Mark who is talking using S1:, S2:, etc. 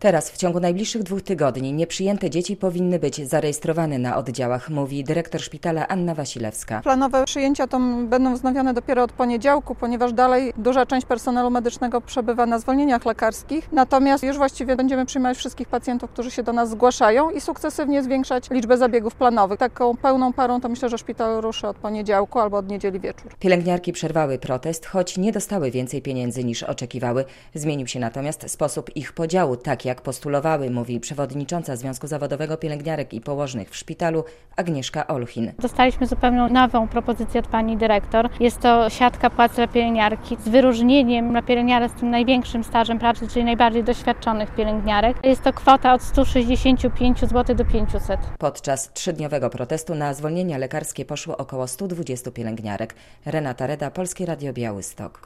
S1: Teraz w ciągu najbliższych 2 tygodni nieprzyjęte dzieci powinny być zarejestrowane na oddziałach, mówi dyrektor szpitala Anna Wasilewska.
S2: Planowe przyjęcia to będą wznowione dopiero od poniedziałku, ponieważ dalej duża część personelu medycznego przebywa na zwolnieniach lekarskich. Natomiast już właściwie będziemy przyjmować wszystkich pacjentów, którzy się do nas zgłaszają i sukcesywnie zwiększać liczbę zabiegów planowych. Taką pełną parą to myślę, że szpital ruszy od poniedziałku albo od niedzieli wieczór.
S1: Pielęgniarki przerwały protest, choć nie dostały więcej pieniędzy niż oczekiwały. Zmienił się natomiast sposób ich podziału, tak jak postulowały, mówi przewodnicząca Związku Zawodowego Pielęgniarek i Położnych w szpitalu Agnieszka Olchin.
S3: Dostaliśmy zupełnie nową propozycję od pani dyrektor. Jest to siatka płac dla pielęgniarki z wyróżnieniem dla pielęgniarek z tym największym stażem pracy, czyli najbardziej doświadczonych pielęgniarek. Jest to kwota od 165 zł do 500.
S1: Podczas 3-dniowego protestu na zwolnienia lekarskie poszło około 120 pielęgniarek. Renata Reda, Polskie Radio Białystok.